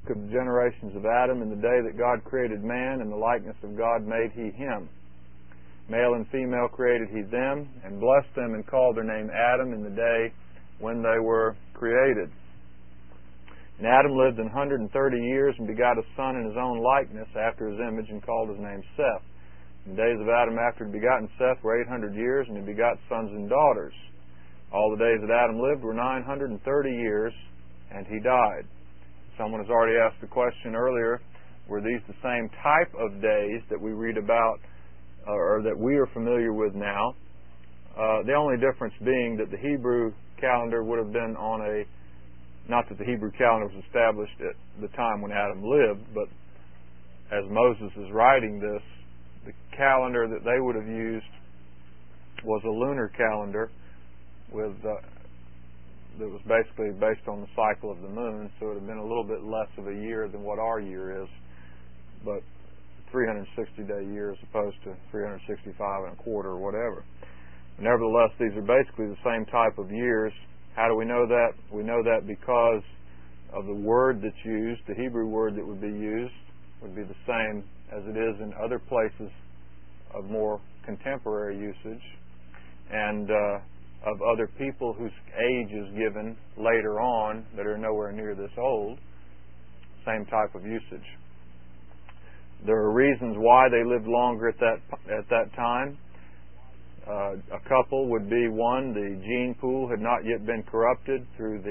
of the generations of Adam, in the day that God created man, in the likeness of God made He him. Male and female created He them, and blessed them, and called their name Adam in the day when they were created. And Adam lived 130 years and begot a son in his own likeness after his image, and called his name Seth. The days of Adam after he had begotten Seth were 800 years, and he begot sons and daughters. All the days that Adam lived were 930 years, and he died. Someone has already asked the question earlier, were these the same type of days that we read about, or that we are familiar with now? The only difference being that the Hebrew calendar would have been on a, not that the Hebrew calendar was established at the time when Adam lived, but as Moses is writing this, the calendar that they would have used was a lunar calendar with that was basically based on the cycle of the moon, so it would have been a little bit less of a year than what our year is, but 360-day year as opposed to 365 and a quarter or whatever. Nevertheless, these are basically the same type of years. How do we know that? We know that because of the word that's used. The Hebrew word that would be used would be the same as it is in other places of more contemporary usage, and of other people whose age is given later on that are nowhere near this old. Same type of usage. There are reasons why they lived longer at that time. A couple would be, one, the gene pool had not yet been corrupted through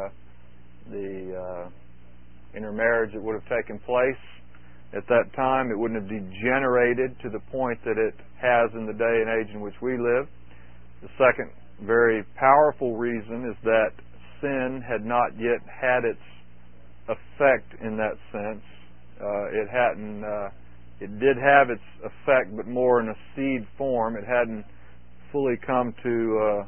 the intermarriage that would have taken place at that time. It wouldn't have degenerated to the point that it has in the day and age in which we live. The second very powerful reason is that sin had not yet had its effect in that sense. It did have its effect, but more in a seed form. It hadn't fully come to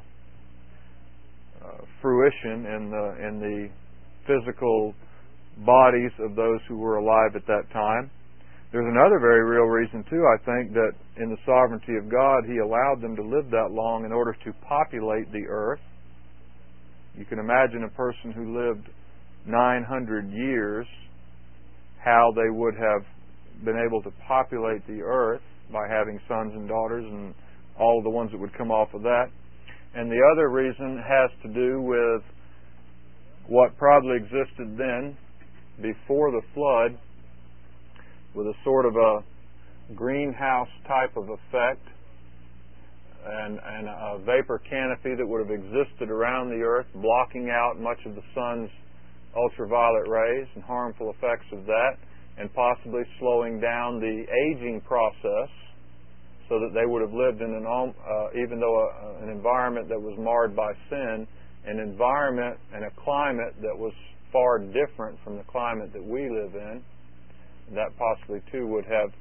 fruition in the physical bodies of those who were alive at that time. There's another very real reason, too, I think, that in the sovereignty of God, He allowed them to live that long in order to populate the earth. You can imagine a person who lived 900 years, how they would have been able to populate the earth by having sons and daughters and all of the ones that would come off of that. And the other reason has to do with what probably existed then, before the flood, with a sort of a greenhouse type of effect and a vapor canopy that would have existed around the earth, blocking out much of the sun's ultraviolet rays and harmful effects of that, and possibly slowing down the aging process, so that they would have lived in even though an environment that was marred by sin, an environment and a climate that was far different from the climate that we live in. That possibly, too, would have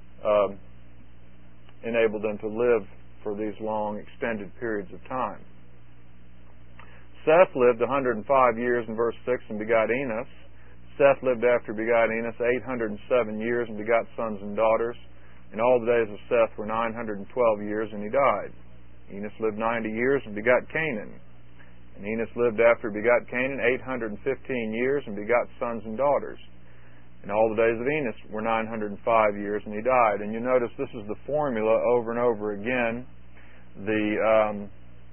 enabled them to live for these long, extended periods of time. Seth lived 105 years in verse 6 and begot Enos. Seth lived after he begot Enos 807 years and begot sons and daughters. And all the days of Seth were 912 years, and he died. Enos lived 90 years and begot Canaan. And Enos lived after he begot Canaan 815 years and begot sons and daughters. And all the days of Enos were 905 years, and he died. And you notice this is the formula over and over again. The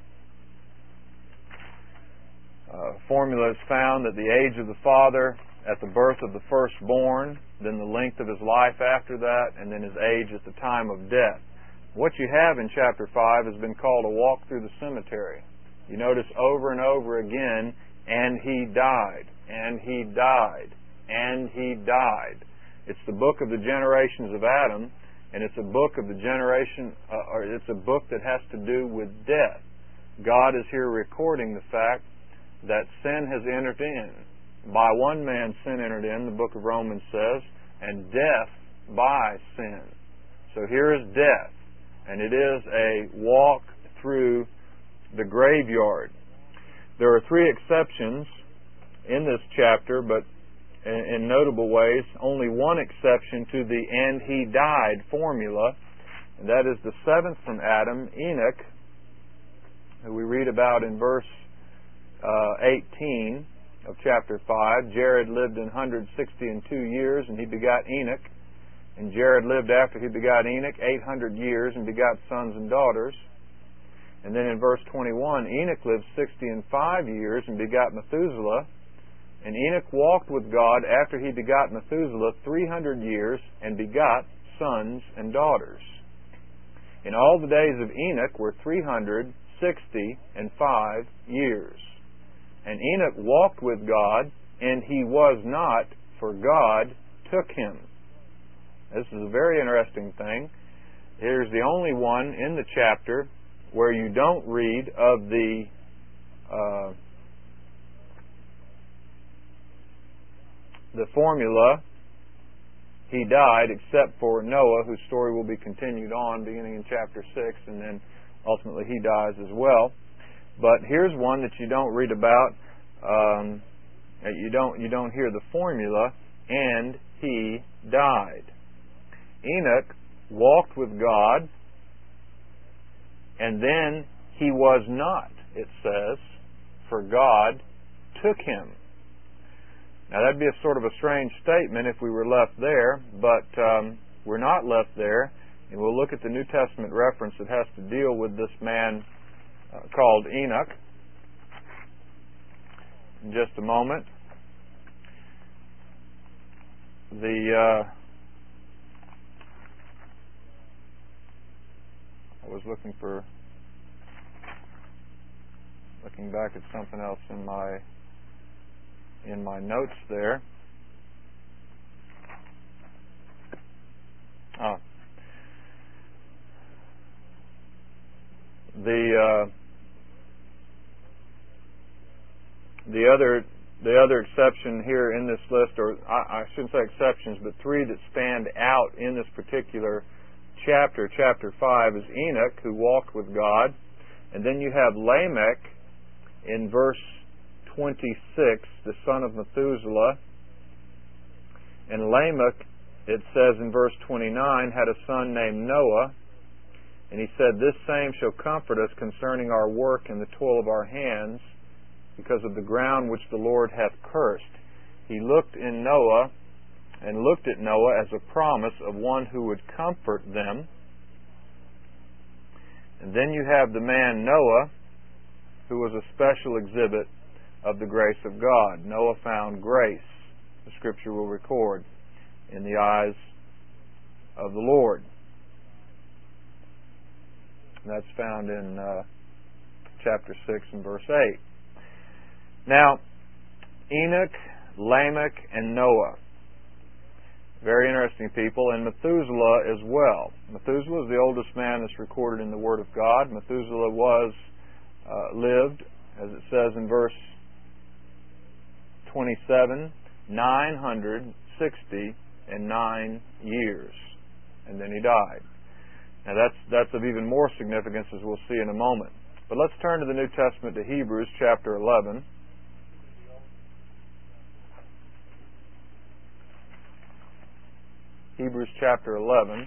formula is found that the age of the father at the birth of the firstborn, then the length of his life after that, and then his age at the time of death. What you have in chapter 5 has been called a walk through the cemetery. You notice over and over again, and he died, and he died, and he died. It's the book of the generations of Adam, and it's a book of the it's a book that has to do with death. God is here recording the fact that sin has entered in. By one man sin entered in, the book of Romans says, and death by sin. So here is death, and it is a walk through the graveyard. There are 3 exceptions in this chapter, but in notable ways, only one exception to the "and he died" formula, and that is the 7th from Adam, Enoch, who we read about in verse 18. of chapter 5. Jared lived 162 years, and he begot Enoch. And Jared lived after he begot Enoch 800 years and begot sons and daughters. And then in verse 21, Enoch lived 65 years and begot Methuselah. And Enoch walked with God after he begot Methuselah 300 years and begot sons and daughters. And all the days of Enoch were 365 years. And Enoch walked with God, and he was not, for God took him. This is a very interesting thing. Here's the only one in the chapter where you don't read of the formula, he died, except for Noah, whose story will be continued on beginning in chapter 6, and then ultimately he dies as well. But here's one that you don't read about. You don't hear the formula, and he died. Enoch walked with God, and then he was not, it says, for God took him. Now that'd be a sort of a strange statement if we were left there, but we're not left there, and we'll look at the New Testament reference that has to deal with this man called Enoch in just a moment. I was looking back at something else in my notes there. The other exception here in this list, or I shouldn't say exceptions, but three that stand out in this particular chapter 5, is Enoch, who walked with God, and then you have Lamech in verse 26, the son of Methuselah. And Lamech, it says in verse 29, had a son named Noah, and he said, "This same shall comfort us concerning our work and the toil of our hands, because of the ground which the Lord hath cursed." He looked at Noah as a promise of one who would comfort them. And then you have the man Noah, who was a special exhibit of the grace of God. Noah found grace, the Scripture will record, in the eyes of the Lord. That's found in chapter 6 and verse 8. Now, Enoch, Lamech, and Noah. Very interesting people, and Methuselah as well. Methuselah is the oldest man that's recorded in the Word of God. Methuselah lived, as it says in verse 27, 969 years, and then he died. Now that's of even more significance, as we'll see in a moment. But let's turn to the New Testament, to Hebrews chapter 11. Hebrews chapter 11.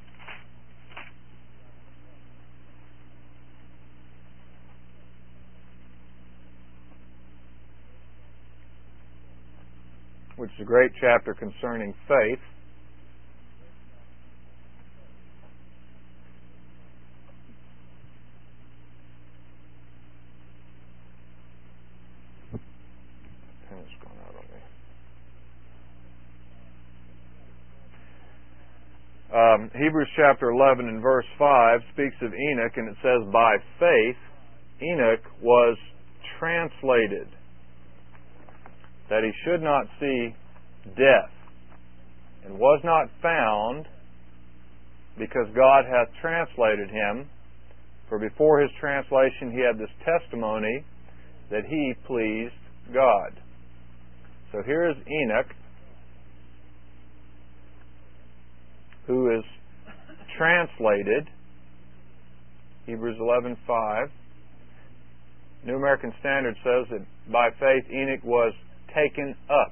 Which is a great chapter concerning faith. Hebrews chapter 11 and verse 5 speaks of Enoch, and it says, "By faith Enoch was translated, that he should not see death, and was not found, because God hath translated him. For before his translation he had this testimony, that he pleased God." So here is Enoch, who is translated. Hebrews 11:5. New American Standard says that by faith Enoch was taken up.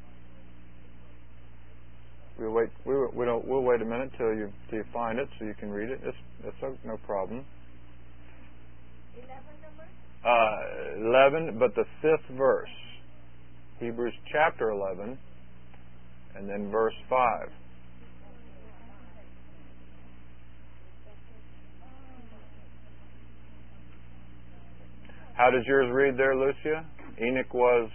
We'll wait a minute till you find it so you can read it. It's no problem. 11, but the 5th verse. Hebrews chapter 11 and then verse 5. How does yours read there, Lucia? Enoch was...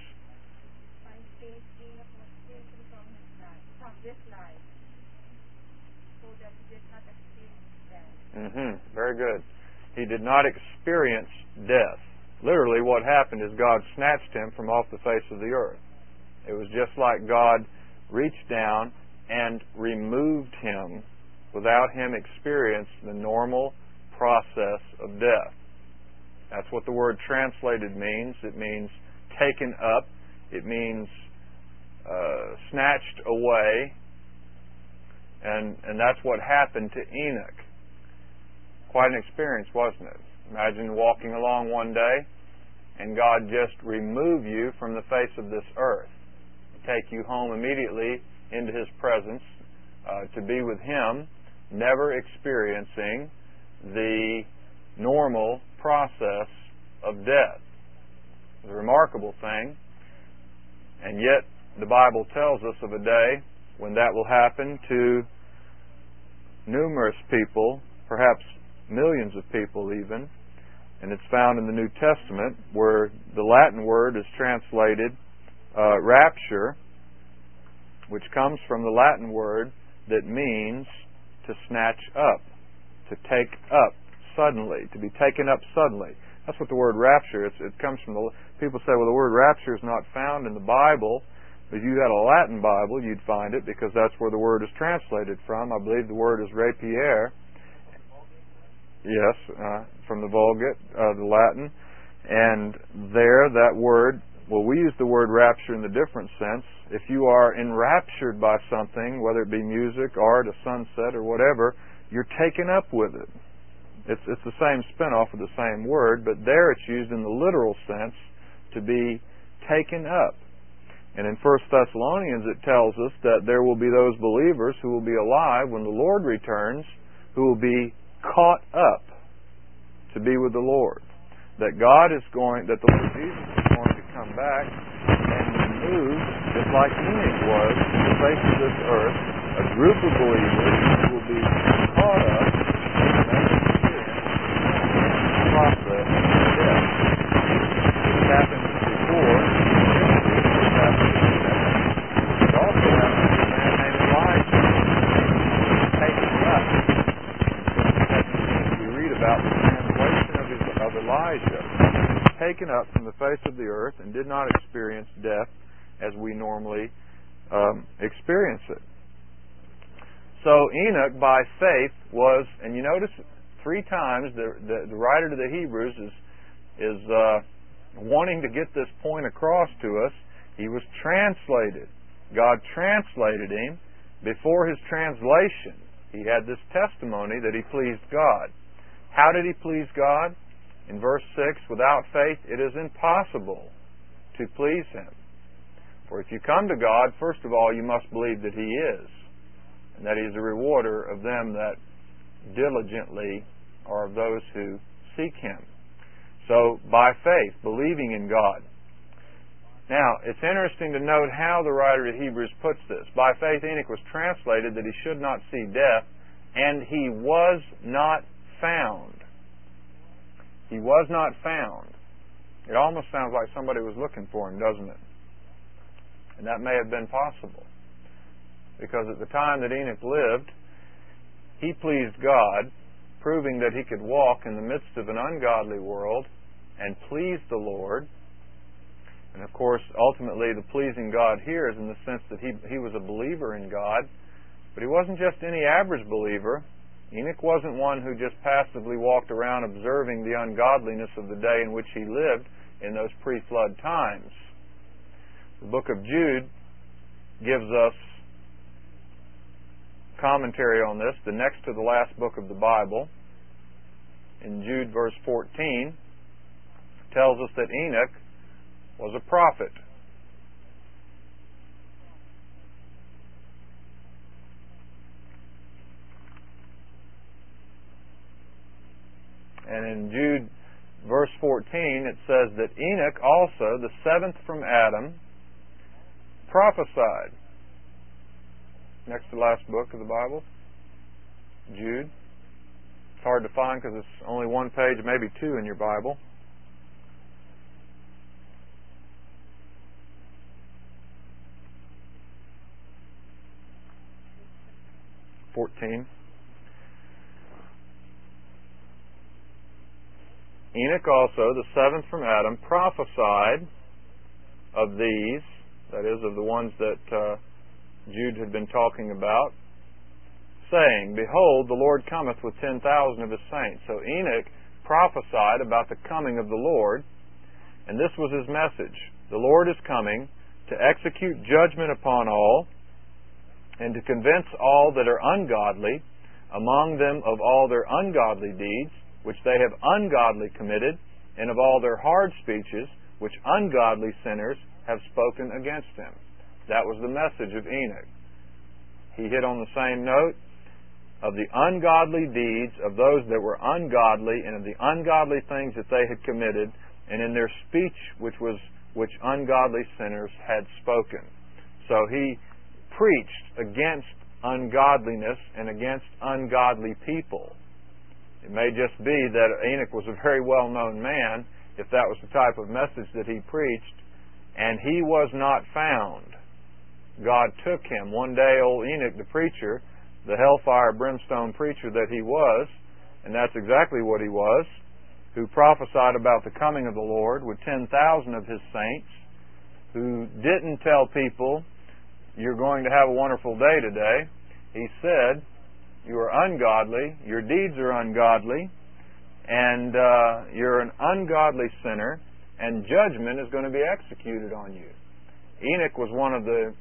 Very good. He did not experience death. Literally what happened is God snatched him from off the face of the earth. It was just like God reached down and removed him without him experiencing the normal process of death. That's what the word translated means. It means taken up. It means snatched away. And that's what happened to Enoch. Quite an experience, wasn't it? Imagine walking along one day and God just remove you from the face of this earth, take you home immediately into His presence to be with Him, never experiencing the normal process of death. It's a remarkable thing, and yet the Bible tells us of a day when that will happen to numerous people, perhaps millions of people even, and it's found in the New Testament where the Latin word is translated rapture, which comes from the Latin word that means to snatch up, to take up suddenly, to be taken up suddenly. That's what the word rapture is. It comes from people say, well, the word rapture is not found in the Bible. If you had a Latin Bible, you'd find it because that's where the word is translated from. I believe the word is rapiere. Yes, from the Vulgate, the Latin. And there, that word, well, we use the word rapture in the different sense. If you are enraptured by something, whether it be music, art, a sunset, or whatever, you're taken up with it. It's the same spin-off of the same word, but there it's used in the literal sense to be taken up. And in 1 Thessalonians it tells us that there will be those believers who will be alive when the Lord returns, who will be caught up to be with the Lord. That the Lord Jesus is going to come back and remove, just like Enoch was, from the face of this earth, a group of believers who will be caught up and experience the process of death. This happened before. This happened to Enoch. It also happened to a man named Elijah. Taken up. We read about the translation of Elijah, taken up from the face of the earth and did not experience death as we normally experience it. So Enoch, by faith, was, and you notice 3 times the writer to the Hebrews is wanting to get this point across to us. He was translated. God translated him. Before his translation, he had this testimony that he pleased God. How did he please God? In verse 6, without faith it is impossible to please Him. For if you come to God, first of all, you must believe that He is, and that He is a rewarder of them that diligently are of those who seek Him. So, by faith, believing in God. Now, it's interesting to note how the writer of Hebrews puts this. By faith, Enoch was translated that he should not see death, and he was not found. He was not found. It almost sounds like somebody was looking for him, doesn't it? And that may have been possible. Because at the time that Enoch lived, he pleased God, proving that he could walk in the midst of an ungodly world and please the Lord. And of course, ultimately, the pleasing God here is in the sense that he was a believer in God. But he wasn't just any average believer. Enoch wasn't one who just passively walked around observing the ungodliness of the day in which he lived in those pre-flood times. The book of Jude gives us commentary on this, the next to the last book of the Bible. In Jude verse 14, tells us that Enoch was a prophet. And in Jude verse 14 it says that Enoch also, the 7th from Adam, prophesied. Next to the last book of the Bible, Jude. It's hard to find because it's only one page, maybe two in your Bible. Enoch also, the seventh from Adam, prophesied of these, that is, of the ones that Jude had been talking about, saying, Behold, the Lord cometh with 10,000 of His saints. So Enoch prophesied about the coming of the Lord, and this was his message. The Lord is coming to execute judgment upon all, and to convince all that are ungodly among them of all their ungodly deeds, which they have ungodly committed, and of all their hard speeches, which ungodly sinners have spoken against Him. That was the message of Enoch. He hit on the same note of the ungodly deeds of those that were ungodly, and of the ungodly things that they had committed, and in their speech which ungodly sinners had spoken. So he preached against ungodliness and against ungodly people. It may just be that Enoch was a very well-known man, if that was the type of message that he preached, and he was not found. God took him. One day, old Enoch, the preacher, the hellfire brimstone preacher that he was, and that's exactly what he was, who prophesied about the coming of the Lord with 10,000 of his saints, who didn't tell people, you're going to have a wonderful day today. He said, you are ungodly, your deeds are ungodly, and you're an ungodly sinner, and judgment is going to be executed on you. Enoch was one of the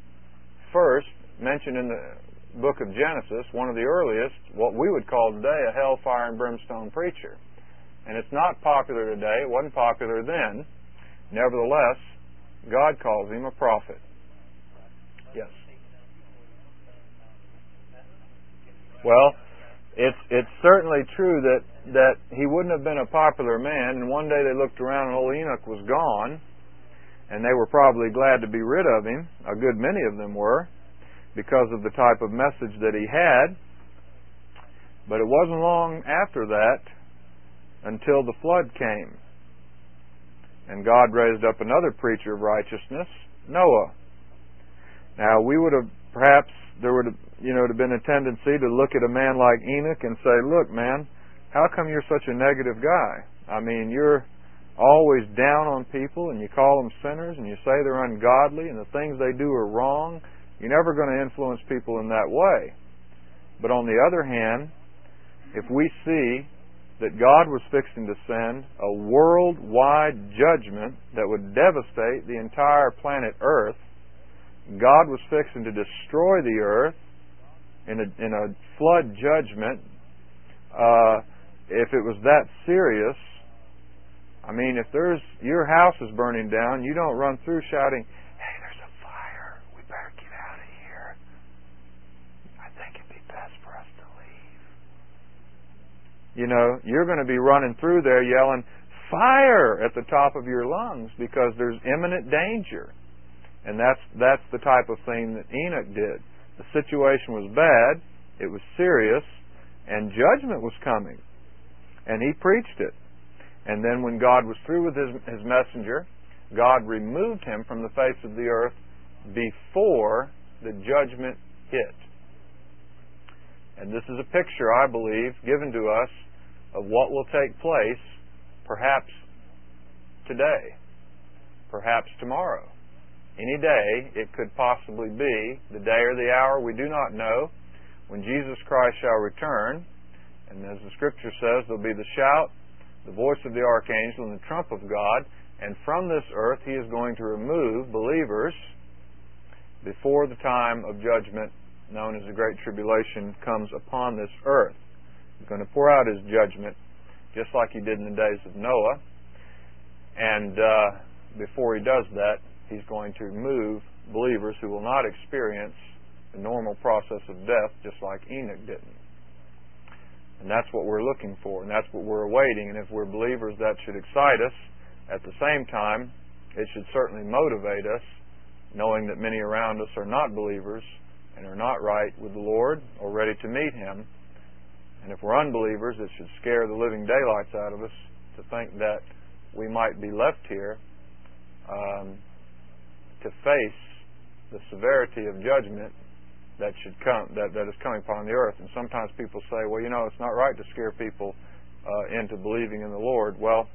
first mentioned in the book of Genesis, one of the earliest, what we would call today a hellfire and brimstone preacher. And it's not popular today. It wasn't popular then. Nevertheless, God calls him a prophet. Yes. Well, it's certainly true that he wouldn't have been a popular man, and one day they looked around and old Enoch was gone, and they were probably glad to be rid of him. A good many of them were, because of the type of message that he had. But it wasn't long after that until the flood came, and God raised up another preacher of righteousness, Noah. Now, we would have perhaps there would have been a tendency to look at a man like Enoch and say, look, man, how come you're such a negative guy? I mean, you're always down on people, and you call them sinners, and you say they're ungodly, and the things they do are wrong. You're never going to influence people in that way. But on the other hand, if we see that God was fixing to send a worldwide judgment that would devastate the entire planet Earth, God was fixing to destroy the earth in a flood judgment. If it was that serious, I mean, if your house is burning down, you don't run through shouting, "Hey, there's a fire. We better get out of here. I think it'd be best for us to leave." You're going to be running through there yelling, "Fire!" at the top of your lungs, because there's imminent danger. And that's the type of thing that Enoch did. The situation was bad, it was serious, and judgment was coming. And he preached it. And then when God was through with his messenger, God removed him from the face of the earth before the judgment hit. And this is a picture, I believe, given to us of what will take place perhaps today, perhaps tomorrow. Any day it could possibly be, the day or the hour we do not know, when Jesus Christ shall return. And as the Scripture says, there'll be the shout, the voice of the archangel, and the trump of God. And from this earth He is going to remove believers before the time of judgment known as the Great Tribulation comes upon this earth. He's going to pour out His judgment just like He did in the days of Noah. And before He does that, He's going to remove believers who will not experience the normal process of death, just like Enoch didn't. And that's what we're looking for, and that's what we're awaiting. And if we're believers, that should excite us. At the same time, it should certainly motivate us knowing that many around us are not believers and are not right with the Lord or ready to meet Him. And if we're unbelievers, it should scare the living daylights out of us to think that we might be left here to face the severity of judgment that should come, that is coming upon the earth. And sometimes people say, well, it's not right to scare people into believing in the Lord. Well,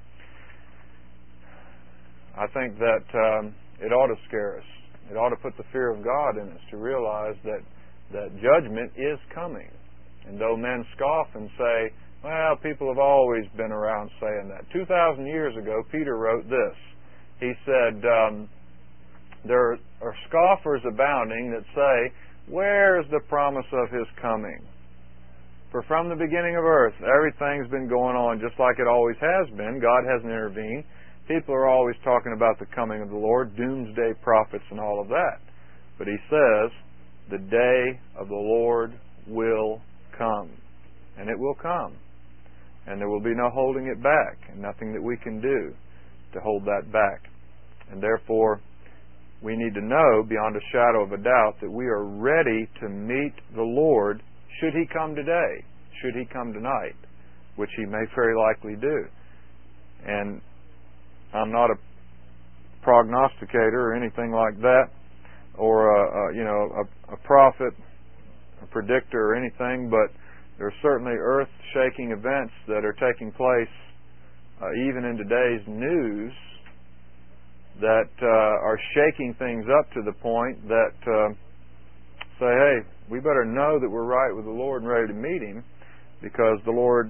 I think that it ought to scare us. It ought to put the fear of God in us to realize that judgment is coming. And though men scoff and say, well, people have always been around saying that. 2,000 years ago, Peter wrote this. He said, there are scoffers abounding that say, where is the promise of His coming? For from the beginning of earth, everything's been going on just like it always has been. God hasn't intervened. People are always talking about the coming of the Lord, doomsday prophets and all of that. But He says, the day of the Lord will come. And it will come. And there will be no holding it back, and nothing that we can do to hold that back. And therefore, we need to know beyond a shadow of a doubt that we are ready to meet the Lord should He come today, should He come tonight, which He may very likely do. And I'm not a prognosticator or anything like that, or a prophet, a predictor or anything, but there are certainly earth-shaking events that are taking place even in today's news that are shaking things up to the point that say, hey, we better know that we're right with the Lord and ready to meet Him, because the Lord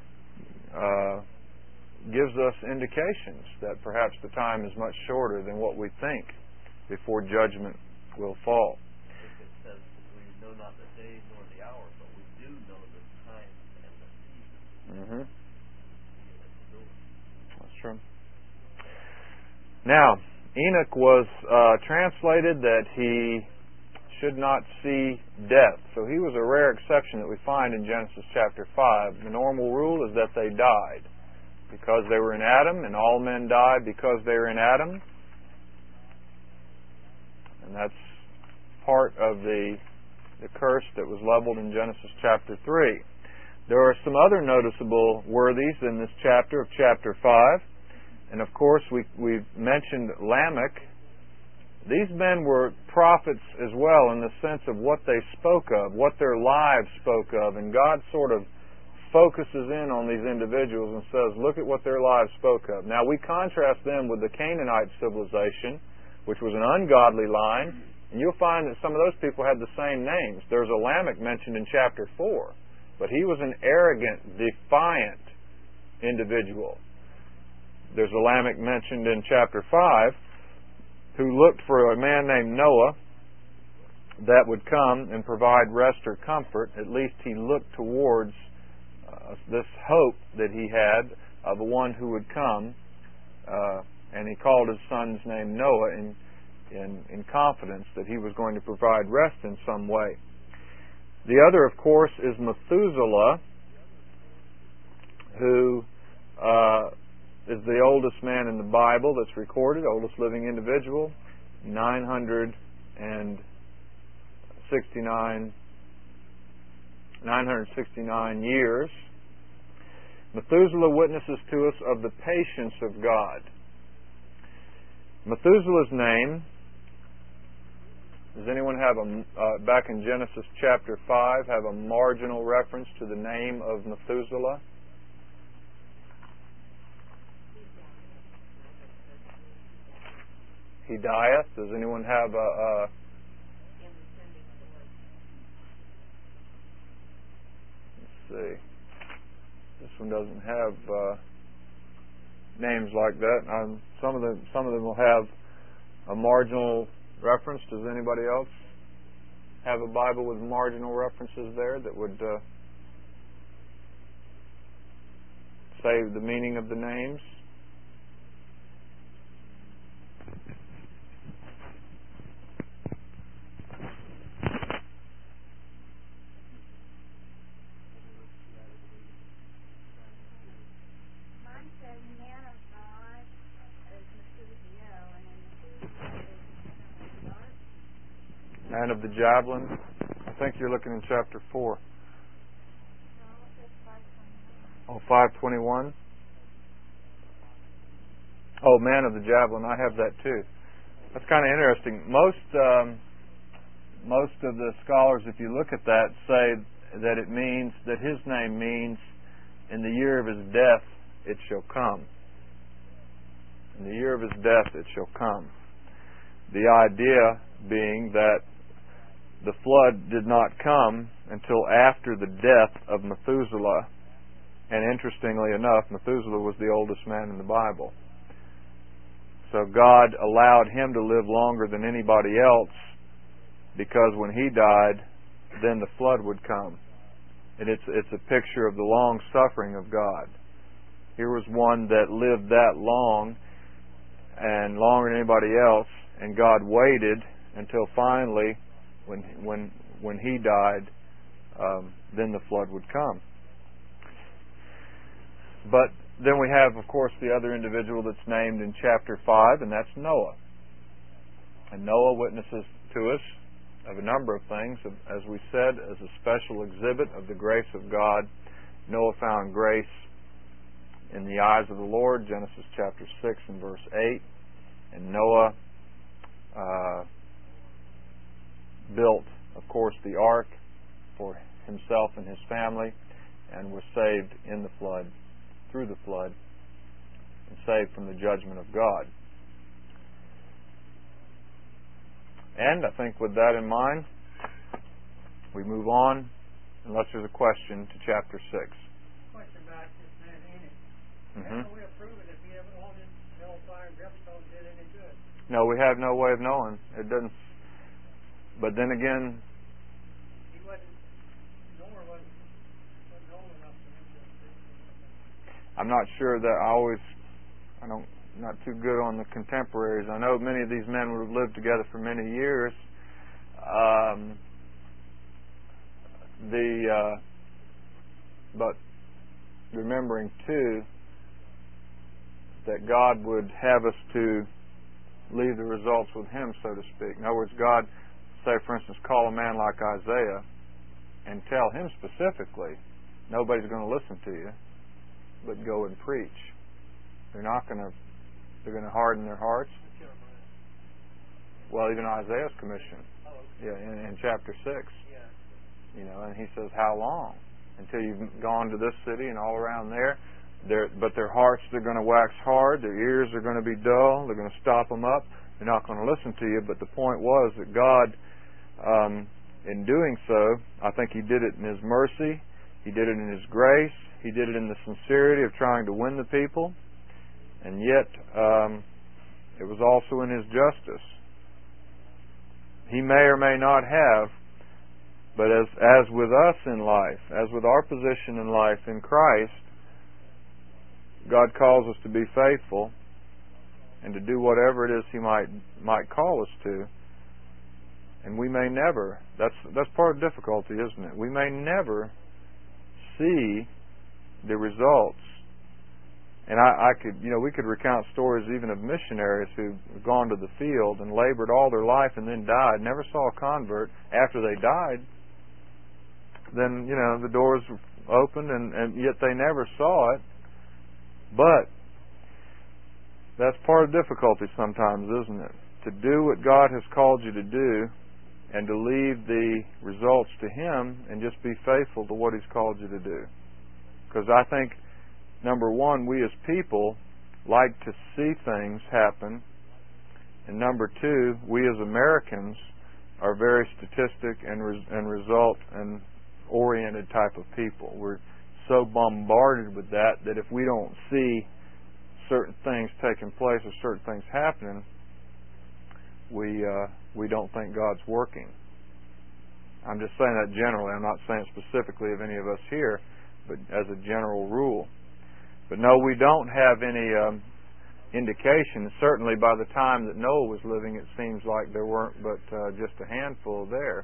gives us indications that perhaps the time is much shorter than what we think before judgment will fall. It says we know not the day nor the hour, but we do know the time and the season. That's true. Now, Enoch was translated that he should not see death. So he was a rare exception that we find in Genesis chapter 5. The normal rule is that they died because they were in Adam, and all men died because they were in Adam. And that's part of the curse that was leveled in Genesis chapter 3. There are some other noticeable worthies in this chapter of chapter 5. And of course, we've mentioned Lamech. These men were prophets as well in the sense of what they spoke of, what their lives spoke of. And God sort of focuses in on these individuals and says, look at what their lives spoke of. Now, we contrast them with the Canaanite civilization, which was an ungodly line. And you'll find that some of those people had the same names. There's a Lamech mentioned in chapter 4. But he was an arrogant, defiant individual. There's a Lamech mentioned in chapter 5 who looked for a man named Noah that would come and provide rest or comfort. At least he looked towards this hope that he had of the one who would come, and he called his son's name Noah in confidence that he was going to provide rest in some way. The other, of course, is Methuselah, who is the oldest man in the Bible that's recorded, oldest living individual, 969 years. Methuselah witnesses to us of the patience of God. Methuselah's name, does anyone have back in Genesis chapter 5, have a marginal reference to the name of Methuselah? He dieth. Does anyone have a let's see. This one doesn't have names like that. Some of them will have a marginal reference. Does anybody else have a Bible with marginal references there that would say the meaning of the names? Man of the javelin. I think you're looking in chapter 4. Oh, 5:21. Oh, man of the javelin. I have that too. That's kind of interesting. Most of the scholars, if you look at that, say that it means that his name means in the year of his death it shall come. In the year of his death it shall come. The idea being that the flood did not come until after the death of Methuselah. And interestingly enough, Methuselah was the oldest man in the Bible. So God allowed him to live longer than anybody else, because when he died, then the flood would come. And it's a picture of the long suffering of God. Here was one that lived that long, and longer than anybody else, and God waited until finally, when he died, then the flood would come. But then we have, of course, the other individual that's named in chapter 5, and that's Noah. And Noah witnesses to us of a number of things. As we said, as a special exhibit of the grace of God, Noah found grace in the eyes of the Lord, Genesis chapter 6 and verse 8. And Noah built, of course, the ark for himself and his family, and was saved in the flood, through the flood, and saved from the judgment of God. And I think with that in mind, we move on, unless there's a question, to chapter 6. Question about this man Enoch. Mm-hmm. How can we approve it if he ever wanted hellfire and brimstone did any good? No, we have no way of knowing. It doesn't. But then again, He wasn't, Noah wasn't old enough for him to. I'm not sure that not too good on the contemporaries. I know many of these men would have lived together for many years. But remembering too that God would have us to leave the results with Him, so to speak. In other words, God, say for instance, call a man like Isaiah and tell him specifically, nobody's going to listen to you, but go and preach. They're going to harden their hearts. Well, even Isaiah's commission, in chapter 6, and he says, how long? Until you've gone to this city and all around there. But their hearts, they're going to wax hard. Their ears are going to be dull. They're going to stop them up. They're not going to listen to you. But the point was that God, in doing so, I think He did it in His mercy. He did it in His grace. He did it in the sincerity of trying to win the people. And yet, it was also in His justice. He may or may not have, but as with us in life, as with our position in life in Christ, God calls us to be faithful and to do whatever it is He might call us to. And we may never, that's part of difficulty, isn't it? We may never see the results. And we could recount stories even of missionaries who've gone to the field and labored all their life and then died, never saw a convert. After they died, then, the doors opened and yet they never saw it. But that's part of difficulty sometimes, isn't it? To do what God has called you to do and to leave the results to Him and just be faithful to what He's called you to do. Because I think, number one, we as people like to see things happen. And number two, we as Americans are very statistic and result and oriented type of people. We're so bombarded with that if we don't see certain things taking place or certain things happening, we don't think God's working. I'm just saying that generally. I'm not saying specifically of any of us here, but as a general rule. But no, we don't have any indication. Certainly by the time that Noah was living, it seems like there weren't but just a handful there.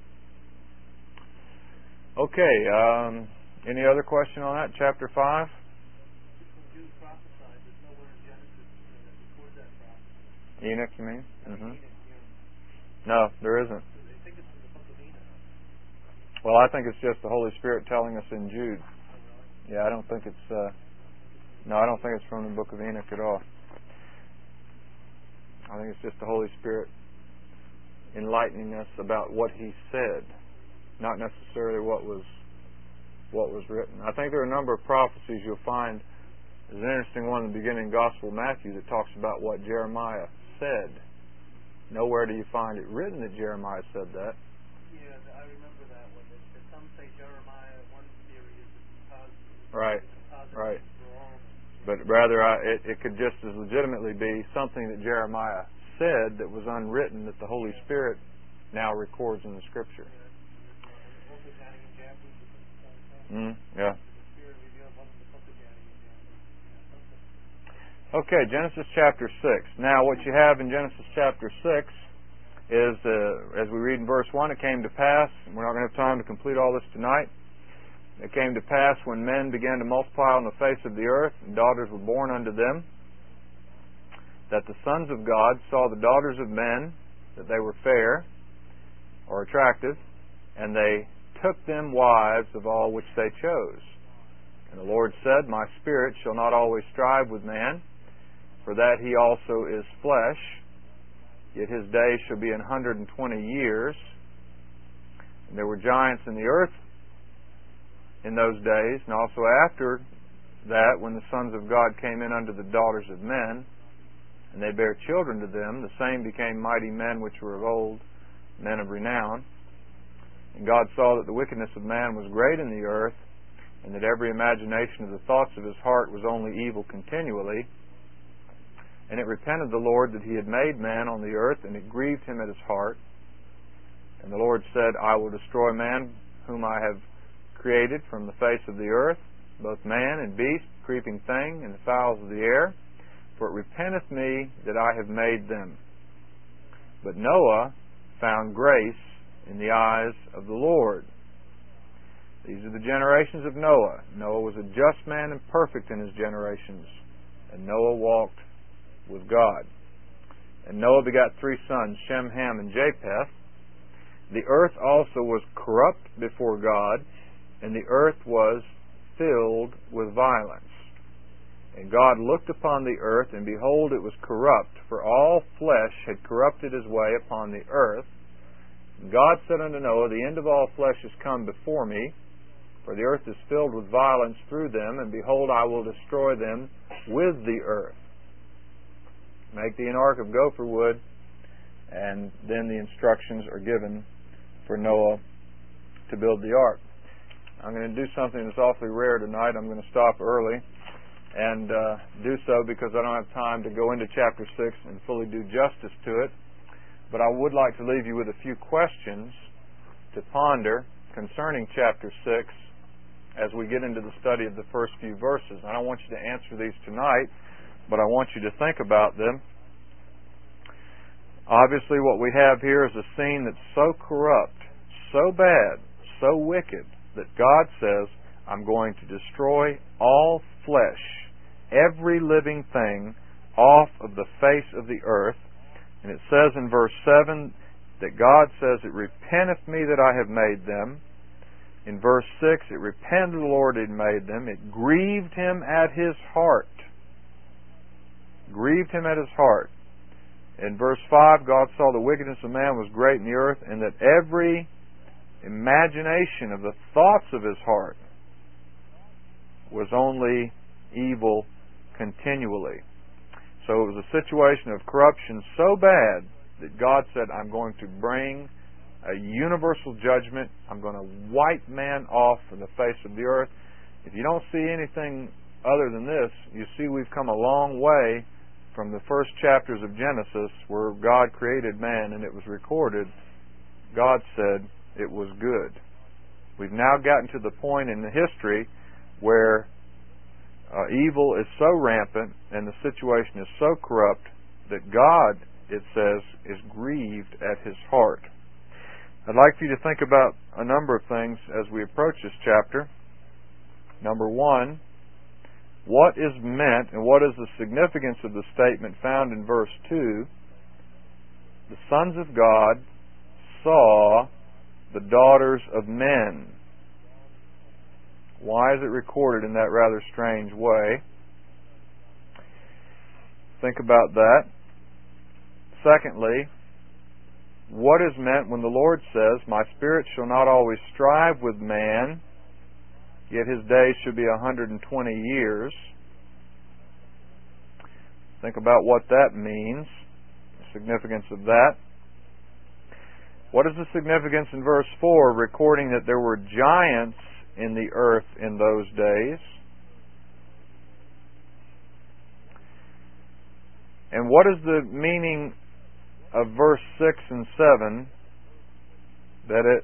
Okay, any other question on that? Chapter 5? Enoch, you mean? Mm-hmm. No, there isn't. Well, I think it's just the Holy Spirit telling us in Jude. Yeah, I don't think it's... I don't think it's from the book of Enoch at all. I think it's just the Holy Spirit enlightening us about what He said, not necessarily what was written. I think there are a number of prophecies you'll find. There's an interesting one in the beginning Gospel of Matthew that talks about what Jeremiah said. Nowhere do you find it written that Jeremiah said that. Yeah, I remember that one. Some say Jeremiah, one theory is positive. Right, right. But rather, it could just as legitimately be something that Jeremiah said that was unwritten that the Holy Spirit now records in the Scripture. Yeah. Okay, Genesis chapter 6. Now, what you have in Genesis chapter 6 is, as we read in verse 1, it came to pass, and we're not going to have time to complete all this tonight, it came to pass when men began to multiply on the face of the earth, and daughters were born unto them, that the sons of God saw the daughters of men, that they were fair, or attractive, and they took them wives of all which they chose. And the Lord said, My spirit shall not always strive with man, for that he also is flesh, yet his days shall be 120 years. And there were giants in the earth in those days, and also after that, when the sons of God came in unto the daughters of men, and they bare children to them, the same became mighty men which were of old, men of renown. And God saw that the wickedness of man was great in the earth, and that every imagination of the thoughts of his heart was only evil continually. And it repented the Lord that he had made man on the earth, and it grieved him at his heart. And the Lord said, I will destroy man whom I have created from the face of the earth, both man and beast, creeping thing, and the fowls of the air, for it repenteth me that I have made them. But Noah found grace in the eyes of the Lord. These are the generations of Noah. Noah was a just man and perfect in his generations, and Noah walked with God. And Noah begot 3 sons, Shem, Ham, and Japheth. The earth also was corrupt before God, and the earth was filled with violence. And God looked upon the earth, and behold, it was corrupt, for all flesh had corrupted his way upon the earth. And God said unto Noah, The end of all flesh is come before me, for the earth is filled with violence through them, and behold, I will destroy them with the earth. Make thee an ark of gopher wood, and then the instructions are given for Noah to build the ark. I'm going to do something that's awfully rare tonight. I'm going to stop early and do so because I don't have time to go into chapter 6 and fully do justice to it. But I would like to leave you with a few questions to ponder concerning chapter 6 as we get into the study of the first few verses. I don't want you to answer these tonight, but I want you to think about them. Obviously, what we have here is a scene that's so corrupt, so bad, so wicked, that God says, I'm going to destroy all flesh, every living thing, off of the face of the earth. And it says in verse 7 that God says, It repenteth me that I have made them. In verse 6, it repented the Lord that He made them. It grieved Him at His heart. Grieved Him at His heart. In verse 5, God saw the wickedness of man was great in the earth, and that every imagination of the thoughts of his heart was only evil continually. So it was a situation of corruption so bad that God said, I'm going to bring a universal judgment. I'm going to wipe man off from the face of the earth. If you don't see anything other than this, you see we've come a long way from the first chapters of Genesis where God created man and it was recorded. God said it was good. We've now gotten to the point in the history where evil is so rampant and the situation is so corrupt that God, it says, is grieved at His heart. I'd like for you to think about a number of things as we approach this chapter. Number one, what is meant and what is the significance of the statement found in verse 2? The sons of God saw the daughters of men. Why is it recorded in that rather strange way? Think about that. Secondly, what is meant when the Lord says, "My spirit shall not always strive with man, yet his days should be 120 years"? Think about what that means, the significance of that. What is the significance in verse 4, recording that there were giants in the earth in those days? And what is the meaning of verse 6 and 7, that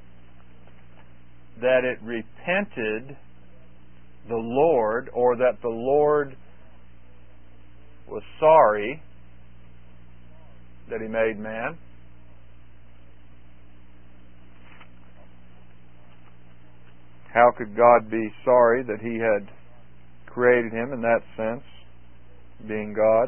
it repented the Lord, or that the Lord was sorry that He made man? How could God be sorry that He had created him in that sense, being God?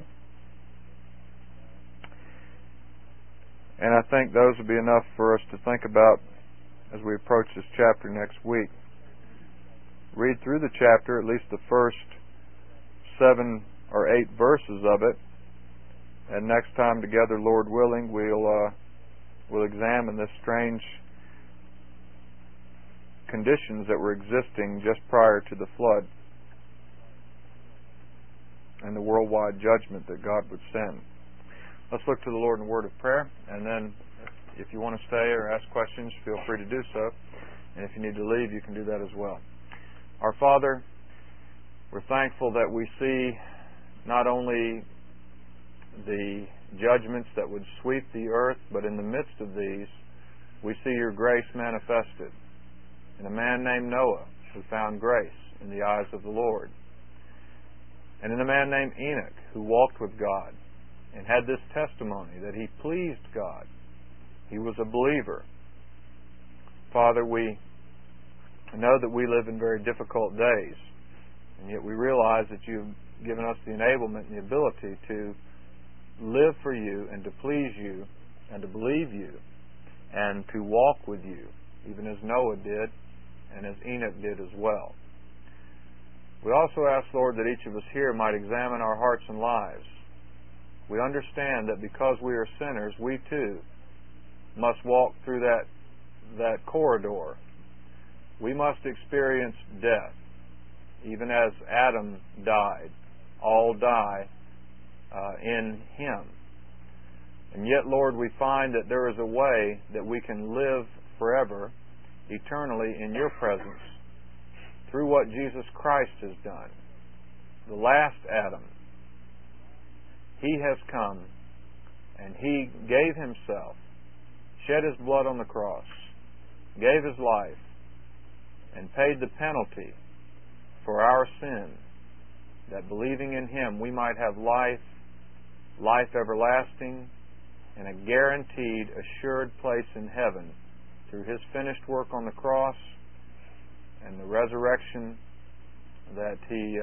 And I think those would be enough for us to think about as we approach this chapter next week. Read through the chapter, at least the first 7 or 8 verses of it, and next time together, Lord willing, we'll examine this strange conditions that were existing just prior to the flood and the worldwide judgment that God would send. Let's look to the Lord in a word of prayer, and then if you want to stay or ask questions, feel free to do so. And if you need to leave, you can do that as well. Our Father, we're thankful that we see not only the judgments that would sweep the earth, but in the midst of these, we see your grace manifested in a man named Noah who found grace in the eyes of the Lord, and in a man named Enoch who walked with God and had this testimony that he pleased God. He was a believer. Father, we know that we live in very difficult days, and yet we realize that you've given us the enablement and the ability to live for you and to please you and to believe you and to walk with you, even as Noah did and as Enoch did as well. We also ask, Lord, that each of us here might examine our hearts and lives. We understand that because we are sinners, we too must walk through that corridor. We must experience death, even as Adam died. All die in Him. And yet, Lord, we find that there is a way that we can live forever, eternally in your presence, through what Jesus Christ has done. The last Adam. He has come and He gave Himself, shed His blood on the cross, gave His life, and paid the penalty for our sin, that believing in Him we might have life, life everlasting, and a guaranteed, assured place in heaven through His finished work on the cross and the resurrection that He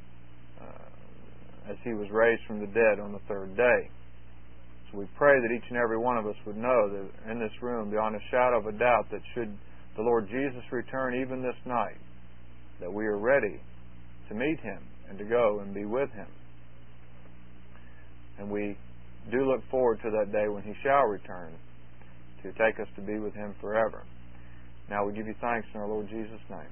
as He was raised from the dead on the third day. So we pray that each and every one of us would know that in this room, beyond a shadow of a doubt, that should the Lord Jesus return even this night, that we are ready to meet Him and to go and be with Him. And we do look forward to that day when He shall return to take us to be with Him forever. Now we give you thanks in our Lord Jesus' name.